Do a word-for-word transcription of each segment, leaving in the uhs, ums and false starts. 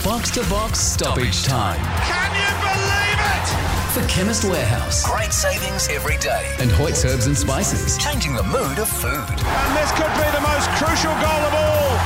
Box-to-box stoppage time. Can you believe it? For Chemist Warehouse. Great savings every day. And Hoyt's Herbs and Spices. Changing the mood of food. And this could be the most crucial goal of all.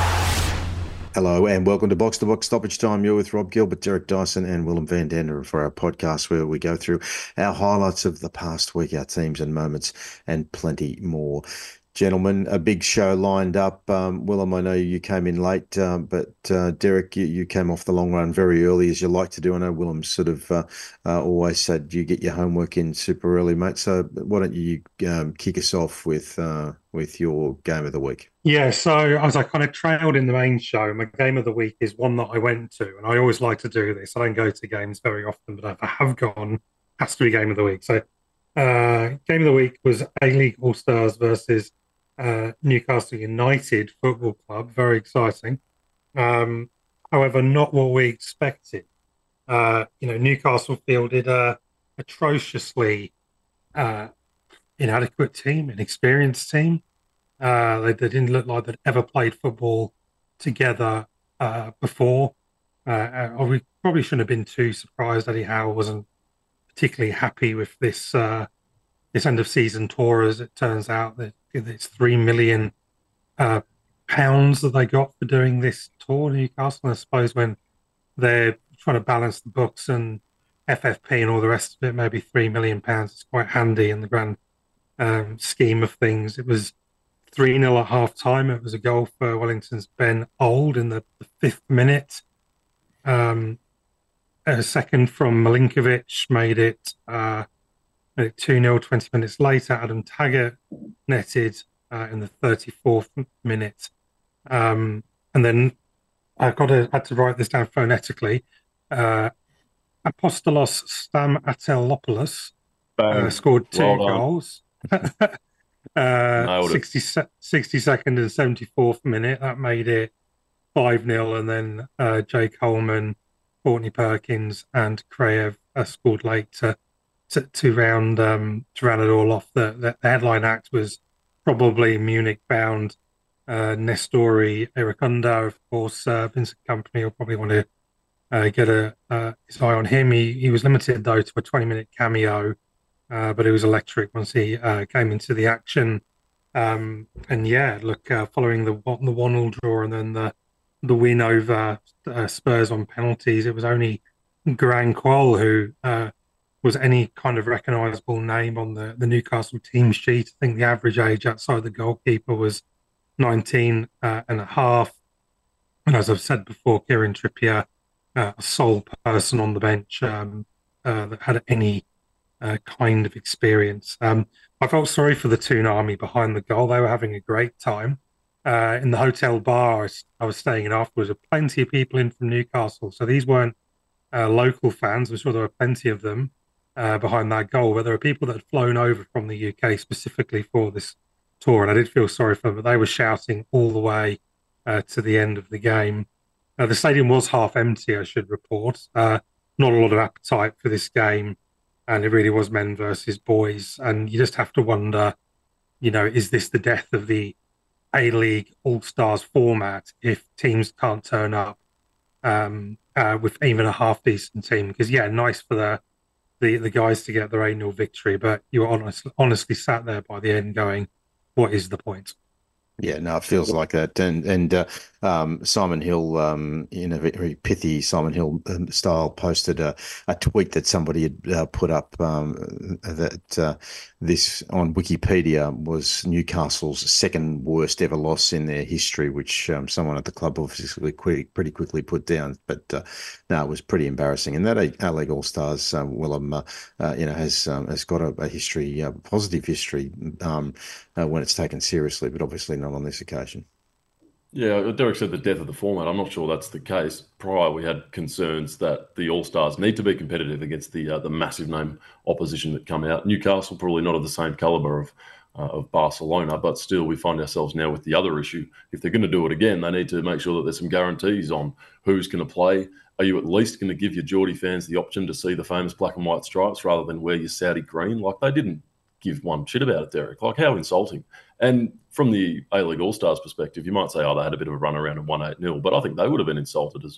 Hello and welcome to Box to Box Stoppage Time. You're with Rob Gilbert, Derek Dyson and Willem van Dander for our podcast where we go through our highlights of the past week, our teams and moments and plenty more. Gentlemen, a big show lined up. Um, Willem, I know you came in late, uh, but uh, Derek, you, you came off the long run very early, as you like to do. I know Willem sort of uh, uh, always said you get your homework in super early, mate. So why don't you um, kick us off with uh, with your game of the week? Yeah, so as I kind of trailed in the main show, my game of the week is one that I went to, and I always like to do this. I don't go to games very often, but if I have gone, it has to be game of the week. So uh, game of the week was A-League All-Stars versus Uh, Newcastle United Football Club. Very exciting. Um, however, not what we expected. Uh, you know, Newcastle fielded a atrociously uh, inadequate team, inexperienced team. Uh, they, they didn't look like they'd ever played football together uh, before. Uh, uh, we probably shouldn't have been too surprised that Eddie Howe wasn't particularly happy with this uh, this end of season tour, as it turns out that it's three million uh, pounds that they got for doing this tour, Newcastle. And I suppose when they're trying to balance the books and F F P and all the rest of it, maybe three million pounds is quite handy in the grand um, scheme of things. It was three nil at half time. It was a goal for Wellington's Ben Old in the, the fifth minute. Um, a second from Milinkovic made it uh, two nil. twenty minutes later, Adam Taggart netted uh, in the thirty-fourth minute. Um, and then I've got to had to write this down phonetically. Uh, Apostolos Stamatelopoulos uh, scored two well goals. uh, sixty, sixty-second and seventy-fourth minute. That made it five nil. And then uh, Jay Coleman, Courtney Perkins and Kraev uh, scored late to To, to round um, to round it all off. The, the, the headline act was probably Munich-bound uh, Nestori Iracunda. Of course, uh, Vincent Kompany will probably want to uh, get a uh, his eye on him. He he was limited though to a twenty-minute cameo, uh, but it was electric once he uh, came into the action. Um, and yeah, look, uh, following the the one-all draw and then the the win over uh, Spurs on penalties, it was only Gran Qual who. Uh, was any kind of recognisable name on the, the Newcastle team sheet. I think the average age outside the goalkeeper was nineteen uh, and a half. And as I've said before, Kieran Trippier, uh, a sole person on the bench um, uh, that had any uh, kind of experience. Um, I felt sorry for the Toonami behind the goal. They were having a great time. Uh, in the hotel bar I was staying in afterwards, there were plenty of people in from Newcastle. So these weren't uh, local fans. I'm sure there were plenty of them. Uh, behind that goal, but there are people that had flown over from the U K specifically for this tour, and I did feel sorry for them, but they were shouting all the way uh, to the end of the game. Uh, the stadium was half empty, I should report. Uh, not a lot of appetite for this game, and it really was men versus boys, and you just have to wonder, you know, is this the death of the A-League All-Stars format if teams can't turn up um, uh, with even a half-decent team? Because, yeah, nice for the The, the guys to get their eight nil victory, but you were honest, honestly sat there by the end going, what is the point? Yeah, no, it feels like that. And and uh, um, Simon Hill, um, in a very pithy Simon Hill style, posted a, a tweet that somebody had uh, put up um, that uh, this on Wikipedia was Newcastle's second worst ever loss in their history, which um, someone at the club obviously quick, pretty quickly put down. But uh, no, it was pretty embarrassing. And that A-League All-Stars, um, Willem, uh, uh, you know, has um, has got a, a history, a positive history um, uh, when it's taken seriously, but obviously not on this occasion. Yeah, Derek said the death of the format. I'm not sure that's the case. Prior, we had concerns that the All-Stars need to be competitive against the uh, the massive name opposition that come out. Newcastle probably not of the same calibre of uh, of Barcelona, but still we find ourselves now with the other issue. If they're going to do it again, they need to make sure that there's some guarantees on who's going to play. Are you at least going to give your Geordie fans the option to see the famous black and white stripes rather than wear your Saudi green? Like, they didn't give one shit about it, Derek. Like, how insulting. And from the A-League All-Stars perspective, you might say, oh, they had a bit of a run around and won eight nil, but I think they would have been insulted as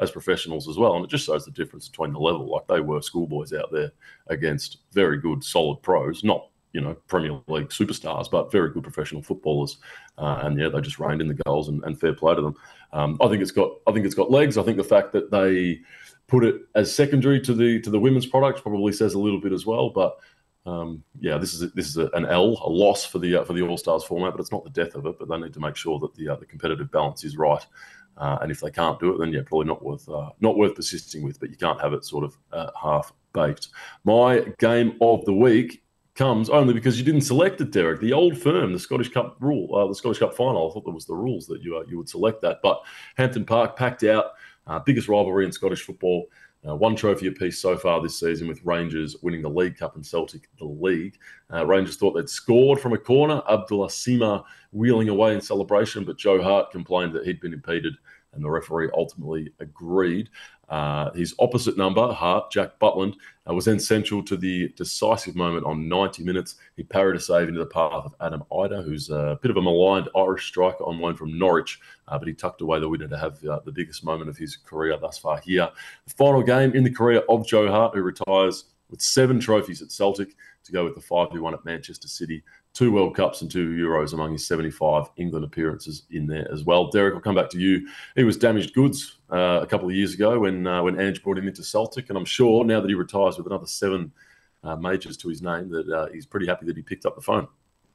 as professionals as well. And it just shows the difference between the level. Like, they were schoolboys out there against very good, solid pros, not, you know, Premier League superstars, but very good professional footballers. Uh, and yeah, they just reined in the goals, and, and fair play to them. Um, I think it's got, I think it's got legs. I think the fact that they put it as secondary to the to the women's product probably says a little bit as well. But um, yeah, this is a, this is a, an L, a loss for the uh, for the All Stars format, but it's not the death of it. But they need to make sure that the uh, the competitive balance is right. Uh, and if they can't do it, then yeah, probably not worth uh, not worth persisting with. But you can't have it sort of uh, half baked. My game of the week comes only because you didn't select it, Derek. The Old Firm, the Scottish Cup rule, uh, the Scottish Cup final. I thought there was the rules that you uh, you would select that, but Hampton Park packed out, uh, biggest rivalry in Scottish football. Uh, one trophy apiece so far this season, with Rangers winning the League Cup and Celtic the league. Uh, Rangers thought they'd scored from a corner, Abdullah Sima wheeling away in celebration, but Joe Hart complained that he'd been impeded, and the referee ultimately agreed. Uh, his opposite number, Hart, Jack Butland, uh, was then central to the decisive moment on ninety minutes. He parried a save into the path of Adam Ida, who's a bit of a maligned Irish striker on loan from Norwich, uh, but he tucked away the winner to have uh, the biggest moment of his career thus far here. The final game in the career of Joe Hart, who retires with seven trophies at Celtic to go with the five he won at Manchester City, two World Cups and two Euros among his seventy-five England appearances in there as well. Derek, I'll come back to you. He was damaged goods uh, a couple of years ago when uh, when Ange brought him into Celtic, and I'm sure now that he retires with another seven uh, majors to his name, that uh, he's pretty happy that he picked up the phone.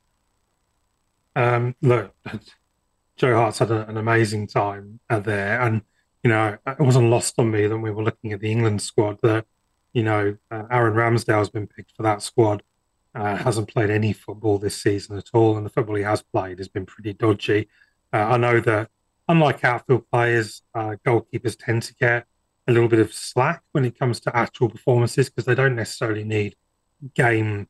Um, look, Joe Hart's had a, an amazing time out there, and you know, it wasn't lost on me that we were looking at the England squad that, you know, uh, Aaron Ramsdale's been picked for that squad. Uh, hasn't played any football this season at all, and the football he has played has been pretty dodgy. Uh, I know that, unlike outfield players, uh, goalkeepers tend to get a little bit of slack when it comes to actual performances because they don't necessarily need game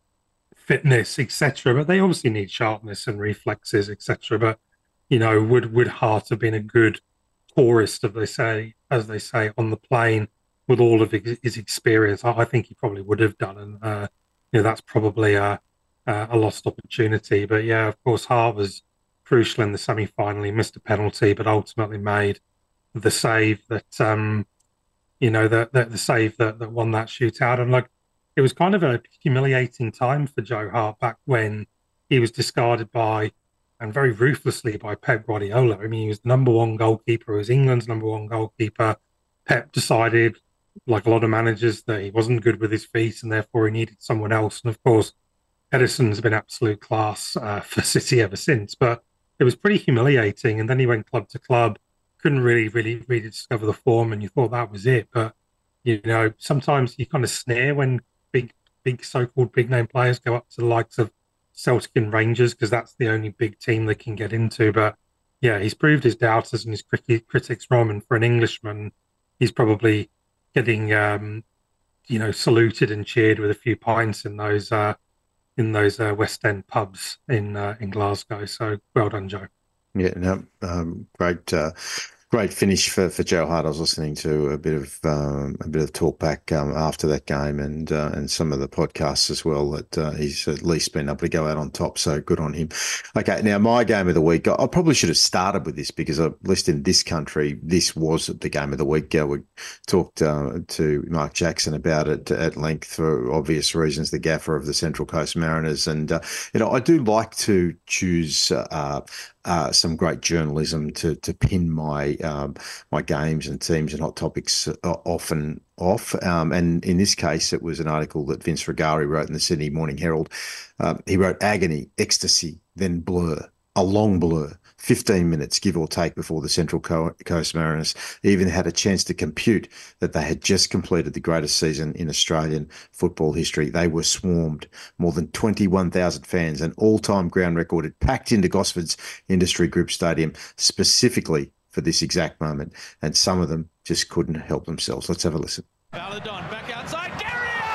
fitness, et cetera. But they obviously need sharpness and reflexes, et cetera. But you know, would would Hart have been a good tourist, as they say, as they say, on the plane with all of his experience? I, I think he probably would have done, and uh, you know, that's probably a, a lost opportunity. But yeah, of course, Hart was crucial in the semi-final. He missed a penalty, but ultimately made the save that, um, you know, the, the, the save that, that won that shootout. And like, it was kind of a humiliating time for Joe Hart back when he was discarded by, and very ruthlessly by, Pep Guardiola. I mean, he was the number one goalkeeper. He was England's number one goalkeeper. Pep decided, like a lot of managers, that he wasn't good with his feet and therefore he needed someone else. And of course, Edison's been absolute class uh, for City ever since. But it was pretty humiliating. And then he went club to club, couldn't really, really, really discover the form, and you thought that was it. But, you know, sometimes you kind of sneer when big, big so-called big-name players go up to the likes of Celtic and Rangers because that's the only big team they can get into. But yeah, he's proved his doubters and his critics wrong. And for an Englishman, he's probably getting, um, you know, saluted and cheered with a few pints in those uh, in those uh, West End pubs in uh, in Glasgow. So well done, Joe. Yeah, no, um, great, uh, great finish for, for Joe Hart. I was listening to a bit of um, a bit of talk back um, after that game, and uh, and some of the podcasts as well. That uh, he's at least been able to go out on top. So good on him. Okay, now my game of the week. I, I probably should have started with this because at least in this country, this was the game of the week. Uh, we talked uh, to Mark Jackson about it at length for obvious reasons. The gaffer of the Central Coast Mariners, and uh, you know, I do like to choose. Uh, Uh, some great journalism to to pin my um, my games and teams and hot topics uh, often off. Um, and in this case, it was an article that Vince Regari wrote in the Sydney Morning Herald. Uh, he wrote agony, ecstasy, then blur, a long blur, fifteen minutes, give or take, before the Central Coast Mariners even had a chance to compute that they had just completed the greatest season in Australian football history. They were swarmed. More than twenty-one thousand fans, an all-time ground record, had packed into Gosford's Industry Group Stadium specifically for this exact moment, and some of them just couldn't help themselves. Let's have a listen. Baladon back outside. Garrier!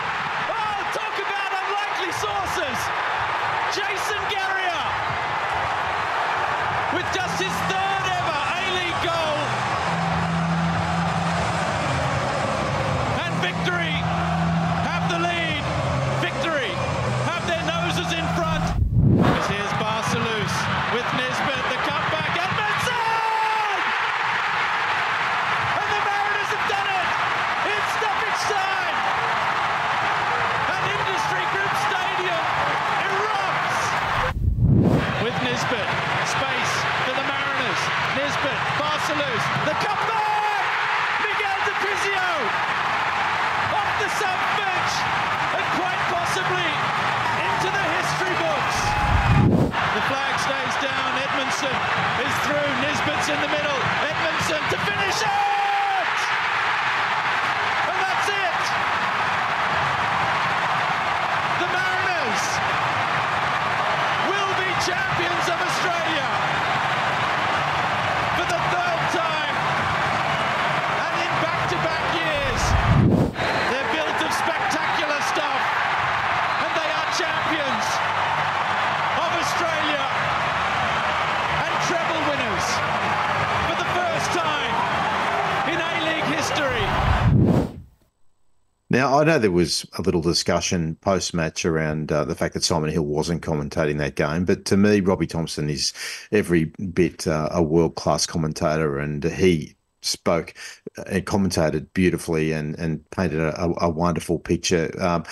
Oh, talk about unlikely sources. Jason Garrier with just his third ever A-League goal. And Victory have the lead. Victory have their noses in front. As here's Barcelous with Nisbet, the cutback. Edmondson! history. Now, I know there was a little discussion post-match around uh, the fact that Simon Hill wasn't commentating that game, but to me, Robbie Thompson is every bit uh, a world-class commentator, and he spoke and commentated beautifully and, and painted a, a wonderful picture. Um,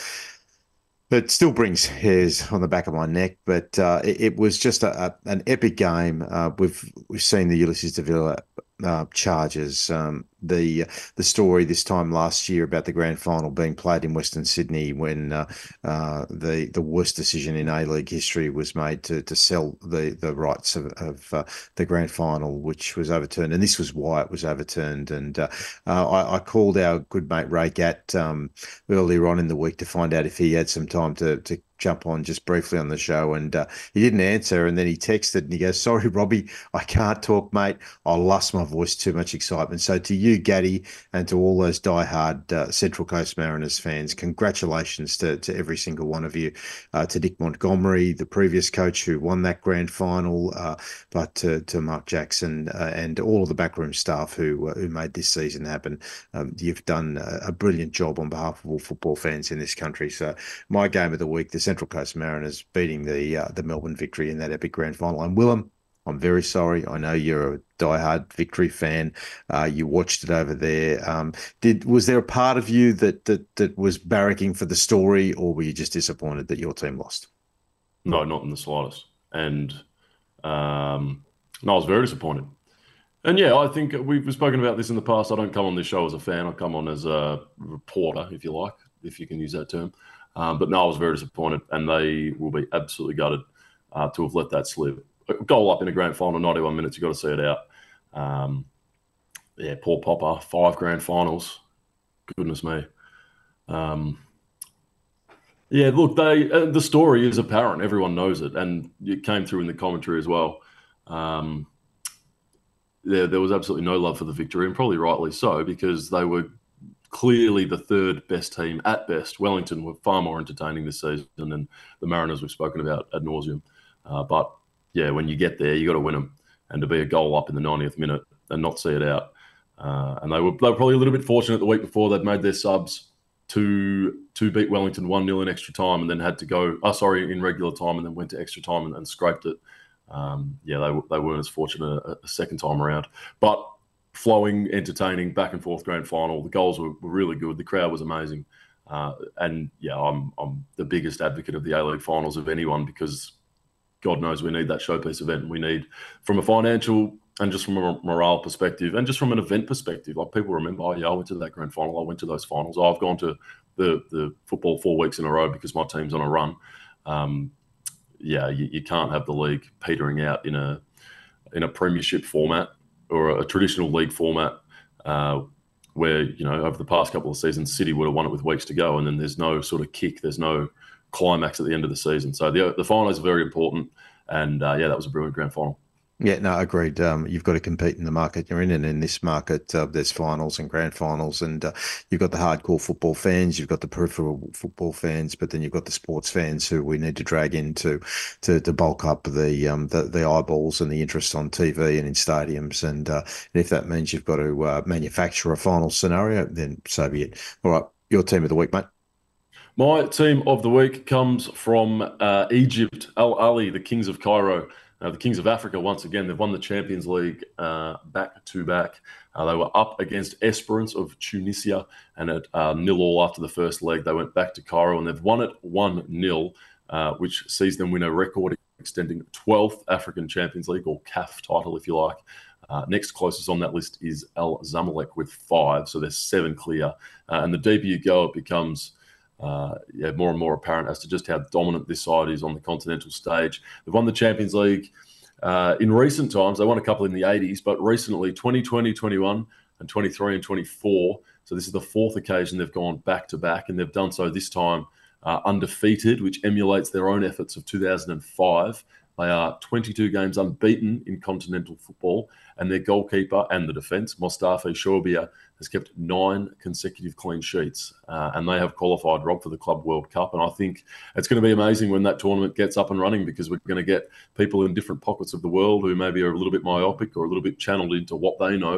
It still brings hairs on the back of my neck, but uh, it, it was just a, a, an epic game. Uh, we've we've seen the Ulysses De Villa uh, Chargers. Um, the the story this time last year about the grand final being played in Western Sydney when uh, uh, the the worst decision in A-League history was made to to sell the the rights of, of uh, the grand final, which was overturned, and this was why it was overturned. And uh, uh, I, I called our good mate Ray Gatt um, earlier on in the week to find out if he had some time to to jump on just briefly on the show, and uh, he didn't answer, and then he texted and he goes, "Sorry, Robbie, I can't talk, mate. I lost my voice, too much excitement." So to you, Gaddy, and to all those diehard uh, Central Coast Mariners fans, congratulations to, to every single one of you, uh, to Nick Montgomery, the previous coach who won that grand final, uh, but to, to Mark Jackson uh, and all of the backroom staff who uh, who made this season happen. Um, you've done a, a brilliant job on behalf of all football fans in this country. So my game of the week, the Central Coast Mariners beating the uh, the Melbourne Victory in that epic grand final. And Willem, I'm very sorry. I know you're a diehard Victory fan. Uh, you watched it over there. Um, did was there a part of you that that that was barracking for the story, or were you just disappointed that your team lost? No, not in the slightest. And um, no, I was very disappointed. And yeah, I think we've spoken about this in the past. I don't come on this show as a fan. I come on as a reporter, if you like, if you can use that term. Um, but no, I was very disappointed, and they will be absolutely gutted uh, to have let that slip. A goal up in a grand final, ninety-one minutes, you've got to see it out. Um, yeah, poor Popper, five grand finals. Goodness me. Um, yeah, look, they uh, the story is apparent. Everyone knows it, and it came through in the commentary as well. Um, yeah, there was absolutely no love for the Victory, and probably rightly so, because they were clearly the third best team at best. Wellington were far more entertaining this season than the Mariners we've spoken about ad nauseum. Uh, but yeah, when you get there, you got to win them, and to be a goal up in the ninetieth minute and not see it out. Uh, and they were they were probably a little bit fortunate the week before. They'd made their subs to to beat Wellington one nil in extra time, and then had to go. Oh, sorry, in regular time, and then went to extra time and, and scraped it. Um, yeah, they they weren't as fortunate a, a second time around, but flowing, entertaining, back and forth grand final. The goals were, were really good. The crowd was amazing. Uh, and yeah, I'm I'm the biggest advocate of the A-League finals of anyone, because God knows we need that showpiece event. We need, from a financial and just from a morale perspective and just from an event perspective, like people remember, oh yeah, I went to that grand final. I went to those finals. Oh, I've gone to the, the football four weeks in a row because my team's on a run. Um, yeah, you, you can't have the league petering out in a in a premiership format or a traditional league format uh, where, you know, over the past couple of seasons, City would have won it with weeks to go, and then there's no sort of kick, there's no climax at the end of the season. So the the final is very important, and uh, yeah, that was a brilliant grand final. Yeah, no, agreed. Um, you've got to compete in the market you're in, and in this market, uh, there's finals and grand finals, and uh, you've got the hardcore football fans, you've got the peripheral football fans, but then you've got the sports fans who we need to drag into to, to bulk up the, um, the the eyeballs and the interest on T V and in stadiums. And, uh, and if that means you've got to uh, manufacture a final scenario, then so be it. All right, your team of the week, mate. My team of the week comes from uh, Egypt, Al Ahly, the Kings of Cairo. Uh, the Kings of Africa, once again, they've won the Champions League uh, back-to-back. Uh, they were up against Esperance of Tunisia, and at uh, nil-all after the first leg, they went back to Cairo, and they've won it one nil, uh, which sees them win a record-extending twelfth African Champions League, or C A F title, if you like. Uh, next closest on that list is Al Zamalek with five, so there's seven clear. Uh, and the deeper you go, it becomes Uh, yeah, more and more apparent as to just how dominant this side is on the continental stage. They've won the Champions League uh, in recent times. They won a couple in the eighties, but recently twenty twenty, twenty-one, and twenty-three and twenty-four. So this is the fourth occasion they've gone back-to-back, and they've done so this time uh, undefeated, which emulates their own efforts of two thousand five. They are twenty-two games unbeaten in continental football, and their goalkeeper and the defence, Mostafa Shorbiya, has kept nine consecutive clean sheets, uh, and they have qualified, Rob, for the Club World Cup. And I think it's going to be amazing when that tournament gets up and running, because we're going to get people in different pockets of the world who maybe are a little bit myopic or a little bit channeled into what they know,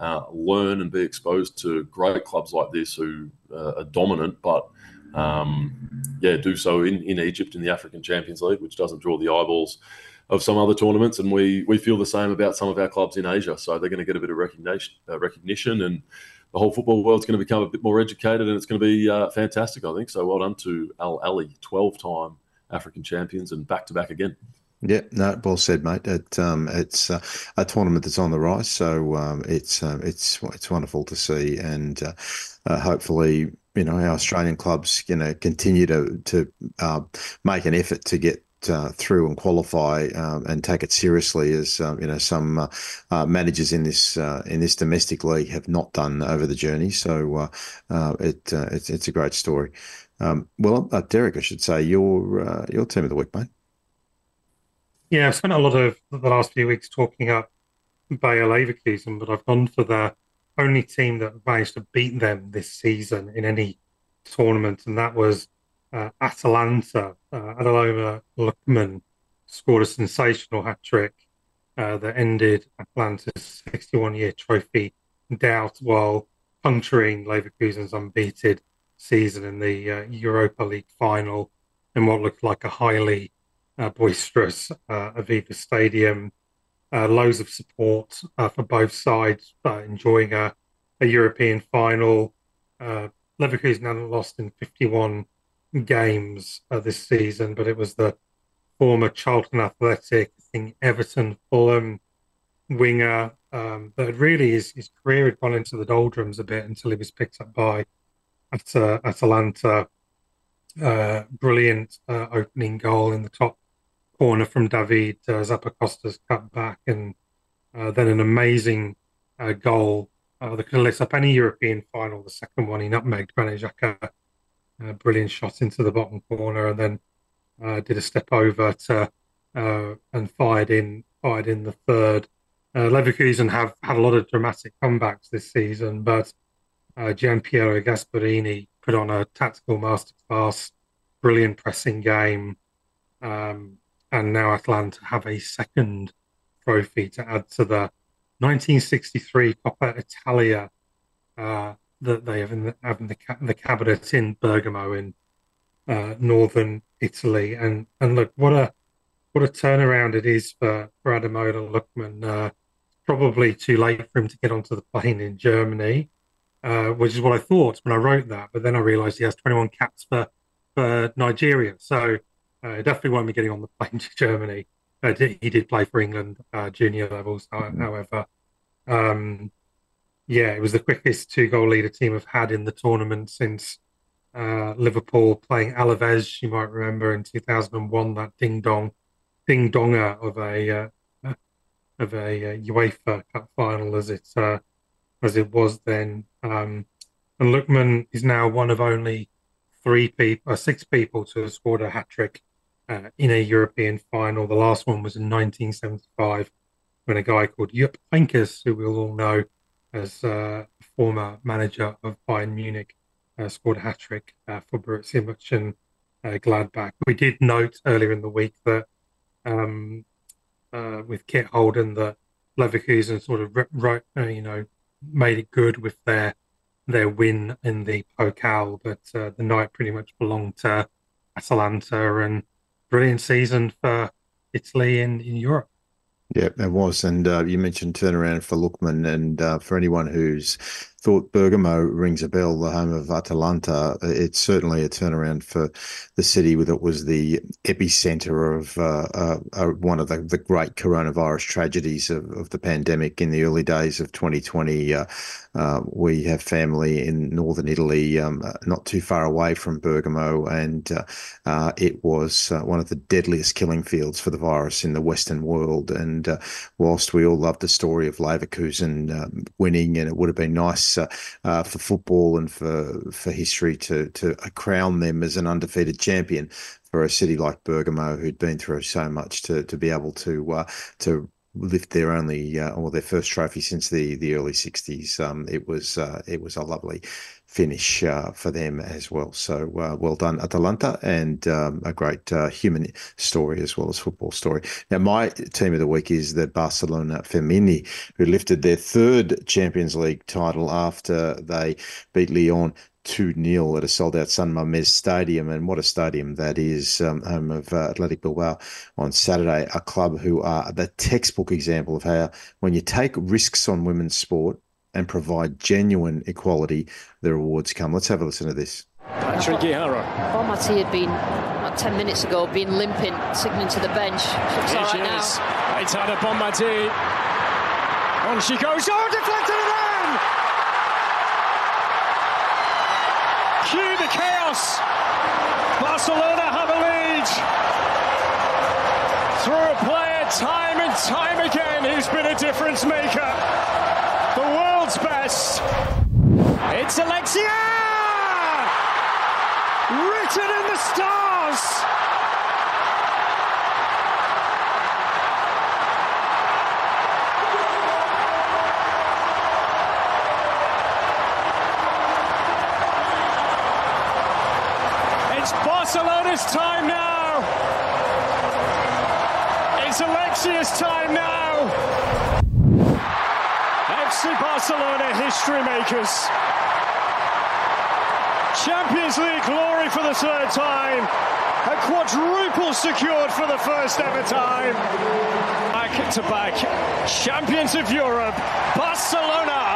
uh, learn and be exposed to great clubs like this who uh, are dominant, but um, yeah, do so in, in Egypt in the African Champions League, which doesn't draw the eyeballs of some other tournaments. And we we feel the same about some of our clubs in Asia. So they're going to get a bit of recognition, uh, recognition and the whole football world's going to become a bit more educated, and it's going to be uh, fantastic, I think. So well done to Al Ahly, twelve-time African champions and back-to-back again. Yeah, no, well said, mate. It, um, it's uh, a tournament that's on the rise, so um, it's uh, it's it's wonderful to see, and uh, uh, hopefully, you know, our Australian clubs, you know, continue to to uh, make an effort to get uh, through and qualify um, and take it seriously, as um, you know, some uh, uh, managers in this uh, in this domestic league have not done over the journey. So uh, uh, it uh, it's it's a great story. Um, well, uh, Derek, I should say, your uh, your team of the week, mate. Yeah, I've spent a lot of the last few weeks talking up Bayer Leverkusen, but I've gone for the only team that managed to beat them this season in any tournament, and that was uh, Atalanta. Uh, Ademola Lookman scored a sensational hat-trick uh, that ended Atalanta's sixty-one-year trophy drought while puncturing Leverkusen's unbeaten season in the uh, Europa League final in what looked like a highly Uh, boisterous uh, Aviva Stadium, uh, loads of support uh, for both sides, uh, enjoying a, a European final. Uh, Leverkusen hadn't lost in fifty-one games uh, this season, but it was the former Charlton Athletic, I think Everton, Fulham winger um, that really his, his career had gone into the doldrums a bit until he was picked up by At- uh, Atalanta. Uh, brilliant uh, opening goal in the top corner from David uh, Zappacosta's cut back, and uh, then an amazing uh, goal uh, that could have lit up any European final. The second one, he nutmegged Granit Xhaka, a brilliant shot into the bottom corner, and then uh, did a step over to uh, and fired in fired in the third. Uh, Leverkusen have had a lot of dramatic comebacks this season, but uh, Gianpiero Gasperini put on a tactical masterclass, brilliant pressing game, um, and now Atalanta have a second trophy to add to the nineteen sixty-three Coppa Italia uh, that they have in the, have in the, the cabinet in Bergamo in uh, northern Italy. And and look, what a what a turnaround it is for, for Ademola Lookman. Uh, probably too late for him to get onto the plane in Germany. Uh, which is what I thought when I wrote that, but then I realised he has twenty-one caps for, for Nigeria, so uh, he definitely won't be getting on the plane to Germany. Uh, he did play for England uh, junior levels, mm-hmm. however. Um, yeah, it was the quickest two-goal lead a team have had in the tournament since uh, Liverpool playing Alaves, you might remember, in two thousand one, that ding-dong, ding-donger of a, uh, of a uh, UEFA Cup final as it uh, as it was then. Um, and Lookman is now one of only three people, uh, six people to have scored a hat-trick uh, in a European final. The last one was in nineteen seventy-five when a guy called Jupp Heynckes, who we'll all know as uh, former manager of Bayern Munich, uh, scored a hat-trick uh, for Borussia Mönchengladbach. We did note earlier in the week that um, uh, with Kit Holden that Leverkusen sort of wrote, uh, you know, made it good with their their win in the Pokal, but uh, the night pretty much belonged to Atalanta, and brilliant season for Italy in, in Europe. Yeah, it was. And uh, you mentioned turnaround for Lookman, and uh, for anyone who's thought Bergamo rings a bell, the home of Atalanta, it's certainly a turnaround for the city that was the epicenter of uh, uh, uh, one of the, the great coronavirus tragedies of, of the pandemic in the early days of twenty twenty. Uh, uh, we have family in northern Italy, um, not too far away from Bergamo, and uh, uh, it was uh, one of the deadliest killing fields for the virus in the Western world. And uh, whilst we all love the story of Leverkusen um, winning, and it would have been nice Uh, uh, for football and for for history to to crown them as an undefeated champion, for a city like Bergamo, who'd been through so much, to to be able to uh, to lift their only uh, or their first trophy since the the early sixties. Um, it was uh, it was a lovely finish uh, for them as well. So uh, well done, Atalanta, and um, a great uh, human story as well as football story. Now, my team of the week is the Barcelona Femení, who lifted their third Champions League title after they beat Lyon two nil at a sold-out San Mamés Stadium. And what a stadium that is, um, home of uh, Athletic Bilbao on Saturday, a club who are the textbook example of how when you take risks on women's sport and provide genuine equality, the rewards come. Let's have a listen to this. Patrick Guijarro. Bonmati had been, about ten minutes ago, been limping, signaling to the bench. Looks all right now. It's out of Bonmati. On she goes. Oh, deflected again! Cue the chaos. Barcelona have a lead. Through a player time and time again who's been a difference maker. The world's best. It's Alexia! Written in the stars. It's Barcelona's time now. It's Alexia's time now. F C Barcelona history makers. Champions League glory for the third time. A quadruple secured for the first ever time. Back to back. Champions of Europe. Barcelona.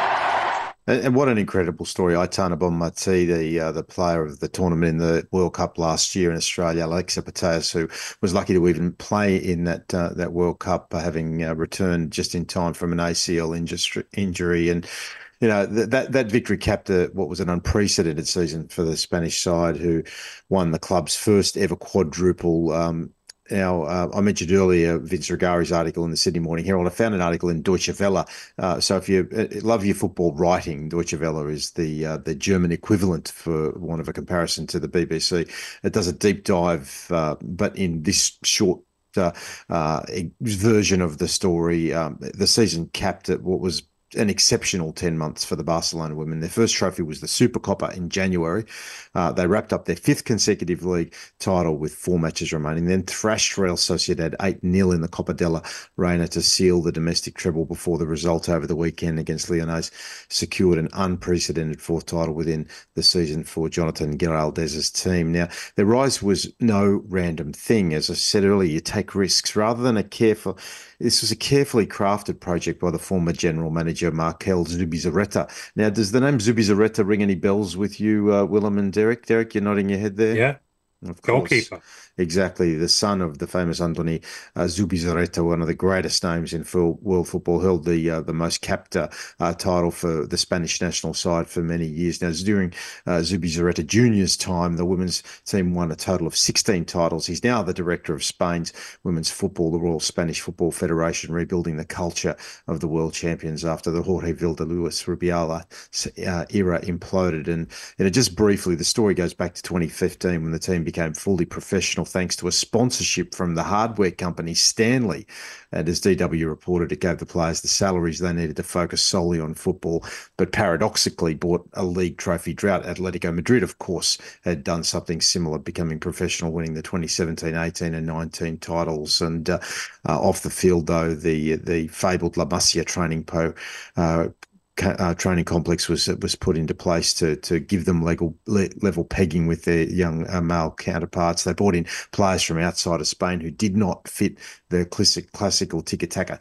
And what an incredible story. Aitana Bonmati, the uh, the player of the tournament in the World Cup last year in Australia, Alexia Putellas, who was lucky to even play in that uh, that World Cup, uh, having uh, returned just in time from an A C L injury. And, you know, th- that that victory capped a, what was an unprecedented season for the Spanish side, who won the club's first ever quadruple. Um, Now, uh, I mentioned earlier Vince Rugari's article in the Sydney Morning Herald. I found an article in Deutsche Welle. Uh, so if you uh, love your football writing, Deutsche Welle is the uh, the German equivalent, for want of a comparison, to the B B C. It does a deep dive, uh, but in this short uh, uh, version of the story, um, the season capped at what was an exceptional ten months for the Barcelona women. Their first trophy was the Supercopa in January. Uh, they wrapped up their fifth consecutive league title with four matches remaining, then thrashed Real Sociedad eight nil in the Copa de la Reina to seal the domestic treble before the result over the weekend against Leonés secured an unprecedented fourth title within the season for Jonathan Giraldez's team. Now, their rise was no random thing. As I said earlier, you take risks. Rather than a careful... This was a carefully crafted project by the former general manager, Markel Zubizarreta. Now, does the name Zubizarreta ring any bells with you, uh, Willem and Derek? Derek, you're nodding your head there? Yeah. Of course. Goalkeeper. Exactly. The son of the famous Andoni uh, Zubizarreta, one of the greatest names in full world football, held the uh, the most capped uh, uh, title for the Spanish national side for many years. Now, during uh, Zubizarreta Junior's time, the women's team won a total of sixteen titles. He's now the director of Spain's women's football, the Royal Spanish Football Federation, rebuilding the culture of the world champions after the Jorge Vilda-Luis Rubiala uh, era imploded. And you know, just briefly, the story goes back to twenty fifteen when the team became fully professional thanks to a sponsorship from the hardware company Stanley. And as D W reported, it gave the players the salaries they needed to focus solely on football, but paradoxically bought a league trophy drought. Atletico Madrid, of course, had done something similar, becoming professional, winning the twenty seventeen, eighteen and nineteen titles. And uh, uh, off the field, though, the the fabled La Masia training po uh, Uh, training complex was was put into place to to give them legal le, level pegging with their young uh, male counterparts. They brought in players from outside of Spain who did not fit the classic classical tiki-taka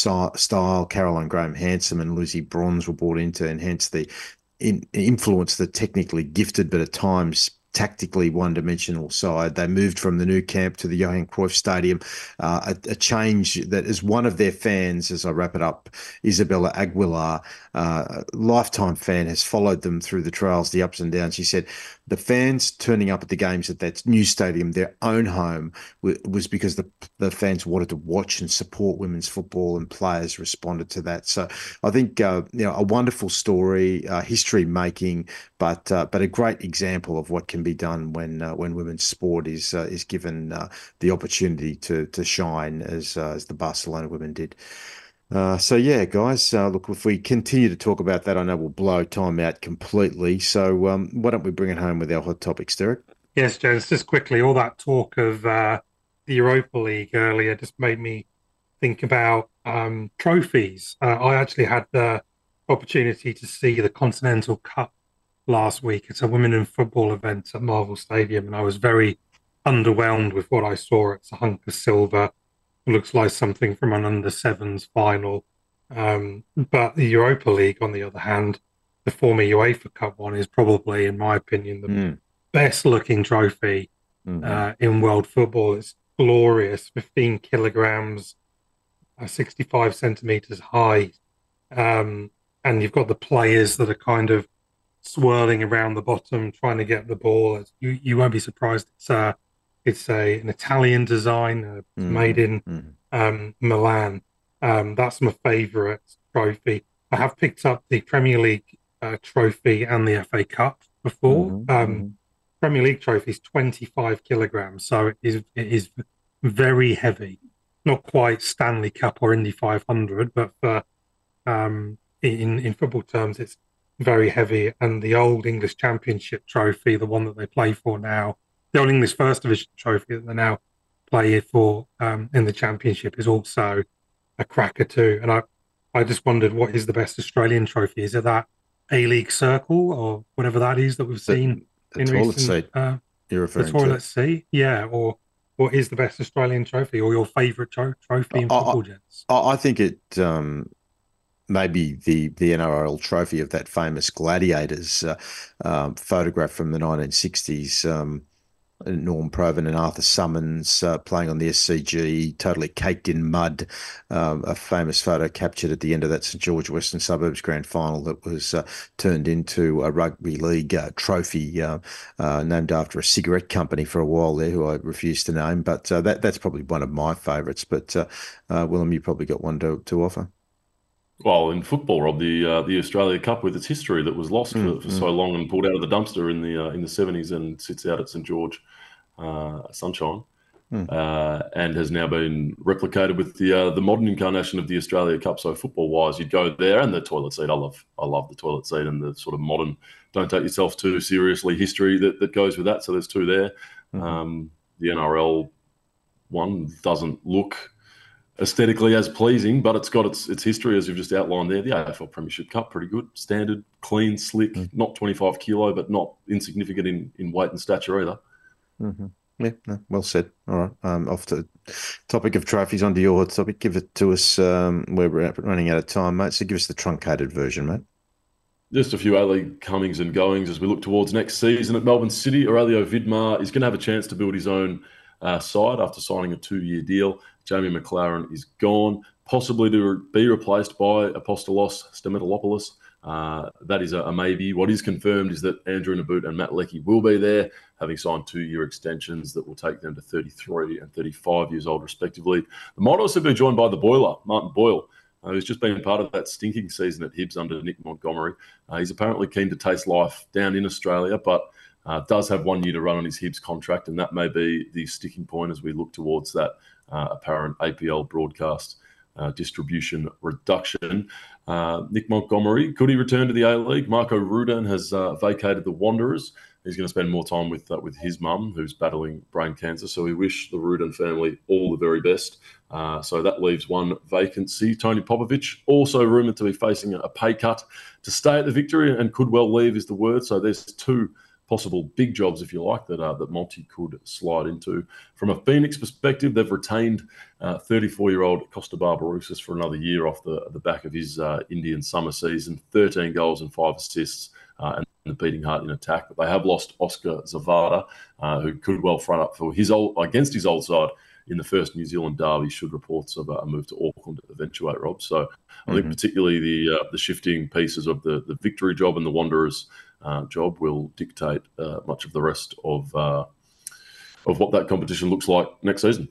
style. Caroline Graham-Handsome and Lucy Bronze were brought in to enhance the in, influence the technically gifted but at times tactically one-dimensional side. They moved from the Nou Camp to the Johan Cruyff Stadium, uh, a, a change that is one of their fans, as I wrap it up, Isabella Aguilar, uh, a lifetime fan, has followed them through the trials, the ups and downs. She said the fans turning up at the games at that new stadium, their own home, was because the, the fans wanted to watch and support women's football, and players responded to that. So I think, uh, you know, a wonderful story, uh, history making, but uh, but a great example of what can be done when uh, when women's sport is uh, is given uh, the opportunity to to shine as uh, as the Barcelona women did. Uh, so yeah, guys, uh, look, if we continue to talk about that, I know we'll blow time out completely. So um, why don't we bring it home with our hot topics, Derek? Yes, James, just quickly, all that talk of uh, the Europa League earlier just made me think about um, trophies. Uh, I actually had the opportunity to see the Continental Cup last week. It's a women in football event at Marvel Stadium, and I was very underwhelmed with what I saw. It's a hunk of silver. It looks like something from an under sevens final. Um, but the Europa League, on the other hand, the former UEFA Cup one, is probably, in my opinion, the mm. best looking trophy mm-hmm. uh, in world football. It's glorious, fifteen kilograms, uh, sixty-five centimeters high. Um, and you've got the players that are kind of swirling around the bottom, trying to get the ball. You you won't be surprised. It's a, it's a an Italian design, uh, mm-hmm. made in mm-hmm. um, Milan. Um, that's my favourite trophy. I have picked up the Premier League uh, trophy and the F A Cup before. Mm-hmm. Um, Premier League trophy is twenty-five kilograms, so it is it is very heavy. Not quite Stanley Cup or Indy five hundred, but for um, in in football terms, it's very heavy. And the old English Championship trophy, the one that they play for now, the old English First Division trophy that they now play for um, in the Championship, is also a cracker too. And I, I just wondered, what is the best Australian trophy? Is it that A-League Circle or whatever that is that we've seen the, the in toilet recent? Seat uh, you're referring the toilet to? seat, yeah. Or what is the best Australian trophy, or your favourite tro- trophy in I, football, gents? I, I think it um, maybe the the N R L trophy of that famous Gladiators uh, um, photograph from the nineteen sixties. Um, Norm Provan and Arthur Summons uh, playing on the S C G, totally caked in mud. Um, a famous photo captured at the end of that St George Western Suburbs Grand Final that was uh, turned into a rugby league uh, trophy uh, uh, named after a cigarette company for a while there, who I refused to name. But uh, that that's probably one of my favourites. But uh, uh, Willem, you probably got one to, to offer. Well, in football, Rob, the uh, the Australia Cup with its history that was lost mm, for, for mm. so long and pulled out of the dumpster in the uh, in the seventies and sits out at St George uh, Sunshine, mm. uh, and has now been replicated with the uh, the modern incarnation of the Australia Cup. So football wise, you'd go there, and the toilet seat. I love I love the toilet seat and the sort of modern, don't take yourself too seriously history that, that goes with that. So there's two there. Mm. Um, the N R L one doesn't look aesthetically as pleasing, but it's got its its history, as you've just outlined there. The A F L Premiership Cup, pretty good, standard, clean, slick, mm. not twenty-five kilo, but not insignificant in, in weight and stature either. Mm-hmm. Yeah, no, well said. All right, um, off to topic of trophies, onto your topic. Give it to us. Um, we're running out of time, mate, so give us the truncated version, mate. Just a few A-League comings and goings as we look towards next season at Melbourne City. Aurelio Vidmar is going to have a chance to build his own uh, side after signing a two-year deal. Jamie McLaren is gone, possibly to be replaced by Apostolos Stemetolopoulos. Uh, that is a, a maybe. What is confirmed is that Andrew Naboot and Matt Leckie will be there, having signed two-year extensions that will take them to thirty-three and thirty-five years old, respectively. The might also be joined by the Boiler, Martin Boyle, uh, who's just been part of that stinking season at Hibs under Nick Montgomery. Uh, he's apparently keen to taste life down in Australia, but uh, does have one year to run on his Hibs contract, and that may be the sticking point as we look towards that Uh, apparent A P L broadcast uh, distribution reduction. Uh, Nick Montgomery, could he return to the A-League? Marco Rudan has uh, vacated the Wanderers. He's going to spend more time with uh, with his mum, who's battling brain cancer. So we wish the Rudan family all the very best. Uh, so that leaves one vacancy. Tony Popovic, also rumoured to be facing a pay cut to stay at the Victory, and could well leave is the word. So there's two possible big jobs, if you like, that uh, that Monty could slide into. From a Phoenix perspective, they've retained uh, thirty-four-year-old Costa Barbarouses for another year off the, the back of his uh, Indian summer season, thirteen goals and five assists, uh, and the beating heart in attack. But they have lost Oscar Zavada, uh, who could well front up for his old against his old side in the first New Zealand derby, should reports of a move to Auckland eventuate, Rob. So mm-hmm. I think particularly the uh, the shifting pieces of the, the Victory job and the Wanderers Uh, job will dictate uh, much of the rest of uh, of what that competition looks like next season.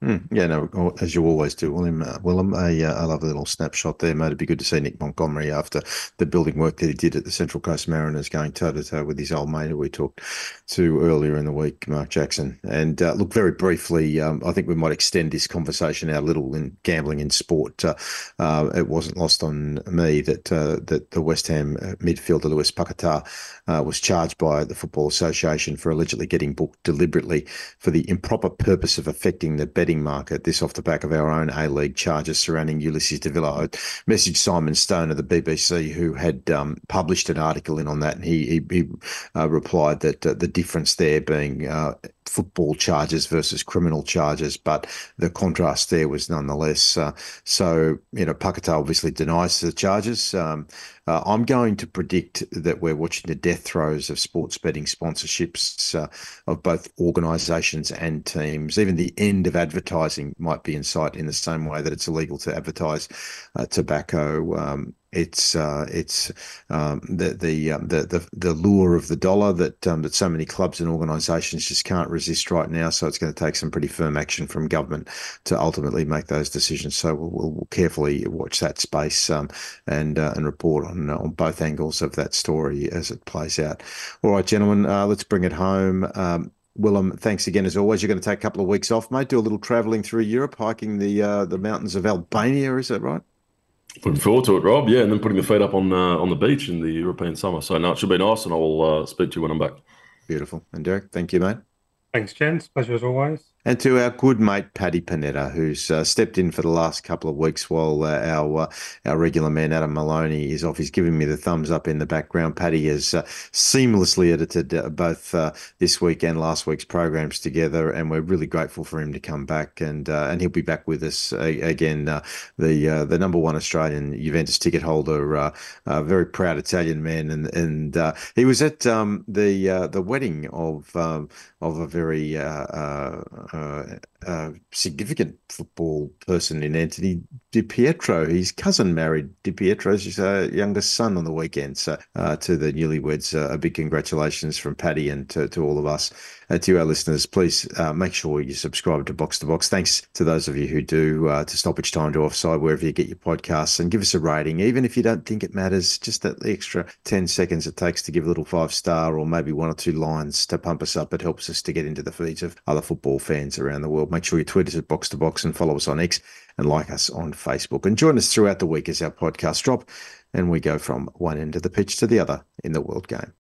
Mm, yeah, no, as you always do, William. Uh, Willem, a, uh, I love a little snapshot there, mate. It'd be good to see Nick Montgomery after the building work that he did at the Central Coast Mariners, going toe to toe with his old mate who we talked to earlier in the week, Mark Jackson. And uh, look, very briefly, um, I think we might extend this conversation out a little in gambling in sport. Uh, uh, it wasn't lost on me that uh, that the West Ham midfielder Lewis Paquetá uh, was charged by the Football Association for allegedly getting booked deliberately for the improper purpose of affecting the betting market. This off the back of our own A-League charges surrounding Ulysses de Villa. I messaged Simon Stone of the B B C, who had um, published an article in on that, and he, he, he uh, replied that uh, the difference there being uh, football charges versus criminal charges, but the contrast there was nonetheless. Uh, so, you know, Paquetá obviously denies the charges. Um, uh, I'm going to predict that we're watching the death throes of sports betting sponsorships uh, of both organisations and teams. Even the end of advertising might be in sight, in the same way that it's illegal to advertise uh, tobacco. Um, It's uh, it's um, the the, um, the the the lure of the dollar that um, that so many clubs and organisations just can't resist right now. So it's going to take some pretty firm action from government to ultimately make those decisions. So we'll, we'll, we'll carefully watch that space um, and uh, and report on on both angles of that story as it plays out. All right, gentlemen, uh, let's bring it home. Um, Willem, thanks again as always. You're going to take a couple of weeks off, mate. Do a little travelling through Europe, hiking the uh, the mountains of Albania. Is that right? Looking forward to it, Rob. Yeah, and then putting the feet up on uh, on the beach in the European summer. So no, it should be nice, and I will uh, speak to you when I'm back. Beautiful. And Derek, thank you, mate. Thanks, gents. Pleasure as always. And to our good mate, Paddy Panetta, who's uh, stepped in for the last couple of weeks while uh, our uh, our regular man, Adam Maloney, is off. He's giving me the thumbs up in the background. Paddy has uh, seamlessly edited uh, both uh, this week and last week's programs together, and we're really grateful for him to come back. And uh, and he'll be back with us uh, again. Uh, the uh, the number one Australian Juventus ticket holder, uh, uh, very proud Italian man, and and uh, he was at um, the uh, the wedding of um, of a very uh, uh, Uh, uh, significant football person in Anthony Di Pietro. His cousin married Di Pietro's uh, youngest son on the weekend. So uh, to the newlyweds, uh, a big congratulations from Paddy and to, to all of us. Uh, to our listeners, please uh, make sure you subscribe to Box to Box. Thanks to those of you who do, uh, to Stoppage Time, to Offside, wherever you get your podcasts, and give us a rating. Even if you don't think it matters, just that extra ten seconds it takes to give a little five-star or maybe one or two lines to pump us up. It helps us to get into the feeds of other football fans around the world. Make sure you tweet us at Box to Box and follow us on X and like us on Facebook. And join us throughout the week as our podcasts drop and we go from one end of the pitch to the other in the world game.